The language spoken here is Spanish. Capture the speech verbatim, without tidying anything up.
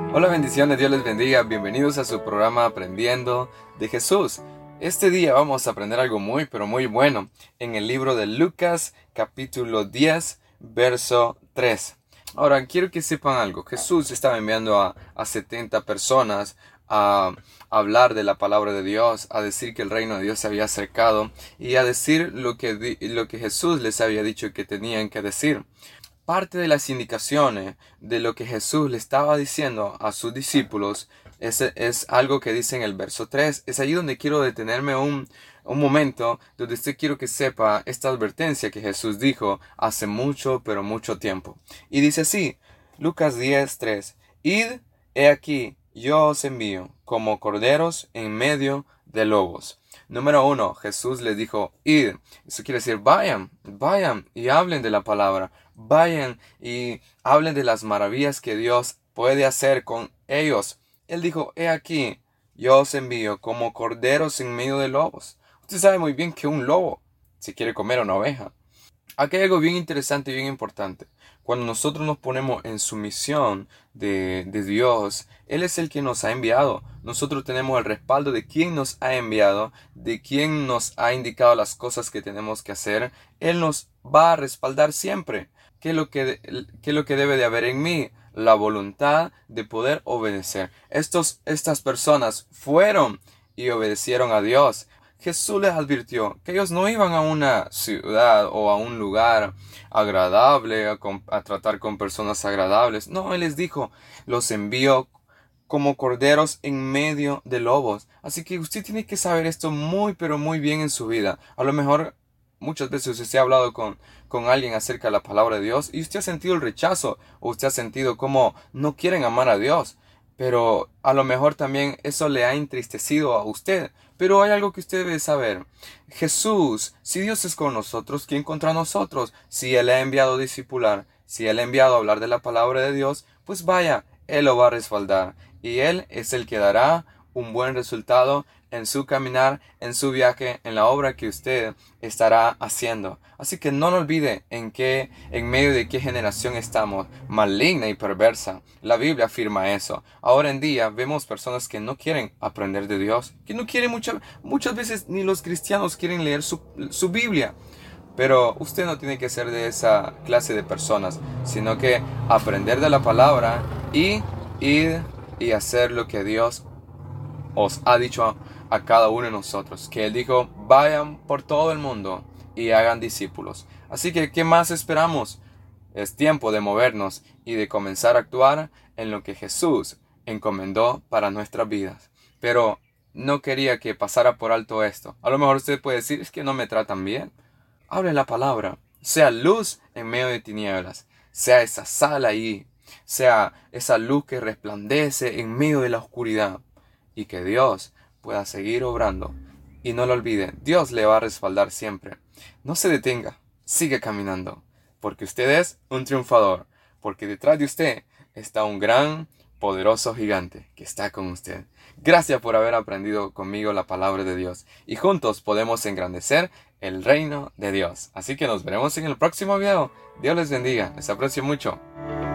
Hola, bendiciones, Dios les bendiga. Bienvenidos a su programa Aprendiendo de Jesús. Este día vamos a aprender algo muy, pero muy bueno en el libro de Lucas, capítulo diez, verso tres. Ahora, quiero que sepan algo. Jesús estaba enviando a, a setenta personas a hablar de la palabra de Dios, a decir que el reino de Dios se había acercado y a decir lo que, lo que Jesús les había dicho que tenían que decir. Parte de las indicaciones de lo que Jesús le estaba diciendo a sus discípulos es, es algo que dice en el verso tres. Es ahí donde quiero detenerme un, un momento, donde usted quiero que sepa esta advertencia que Jesús dijo hace mucho, pero mucho tiempo. Y dice así, Lucas diez, tres. Id, he aquí, yo os envío como corderos en medio de lobos. Número uno, Jesús les dijo, id. Eso quiere decir, vayan, vayan y hablen de la palabra. Vayan y hablen de las maravillas que Dios puede hacer con ellos. Él dijo, he aquí, yo os envío como corderos en medio de lobos. Usted sabe muy bien que un lobo se quiere comer una oveja. Aquí hay algo bien interesante y bien importante. Cuando nosotros nos ponemos en sumisión de, de Dios, Él es el que nos ha enviado. Nosotros tenemos el respaldo de quien nos ha enviado, de quien nos ha indicado las cosas que tenemos que hacer. Él nos va a respaldar siempre. ¿Qué es lo que, qué es lo que debe de haber en mí? La voluntad de poder obedecer. Estos, estas personas fueron y obedecieron a Dios. Jesús les advirtió que ellos no iban a una ciudad o a un lugar agradable, a, a tratar con personas agradables. No, Él les dijo, los envío como corderos en medio de lobos. Así que usted tiene que saber esto muy, pero muy bien en su vida. A lo mejor muchas veces usted ha hablado con, con alguien acerca de la palabra de Dios y usted ha sentido el rechazo o usted ha sentido como no quieren amar a Dios. Pero a lo mejor también eso le ha entristecido a usted. Pero hay algo que usted debe saber. Jesús, si Dios es con nosotros, ¿quién contra nosotros? Si Él ha enviado a discipular, si Él ha enviado a hablar de la palabra de Dios, pues vaya, Él lo va a respaldar. Y Él es el que dará un buen resultado en su caminar, en su viaje, en la obra que usted estará haciendo. Así que no lo olvide en qué, en medio de qué generación estamos, maligna y perversa. La Biblia afirma eso. Ahora en día vemos personas que no quieren aprender de Dios, que no quieren muchas, muchas veces ni los cristianos quieren leer su, su Biblia. Pero usted no tiene que ser de esa clase de personas, sino que aprender de la palabra y ir y hacer lo que Dios os ha dicho a, a cada uno de nosotros, que Él dijo, vayan por todo el mundo y hagan discípulos. Así que, ¿qué más esperamos? Es tiempo de movernos y de comenzar a actuar en lo que Jesús encomendó para nuestras vidas. Pero no quería que pasara por alto esto. A lo mejor usted puede decir, es que no me tratan bien. Hable la palabra, sea luz en medio de tinieblas, sea esa sal ahí, sea esa luz que resplandece en medio de la oscuridad. Y que Dios pueda seguir obrando. Y no lo olvide, Dios le va a respaldar siempre. No se detenga, sigue caminando, porque usted es un triunfador, porque detrás de usted está un gran, poderoso gigante que está con usted. Gracias por haber aprendido conmigo la palabra de Dios, y juntos podemos engrandecer el reino de Dios. Así que nos veremos en el próximo video. Dios les bendiga, les aprecio mucho.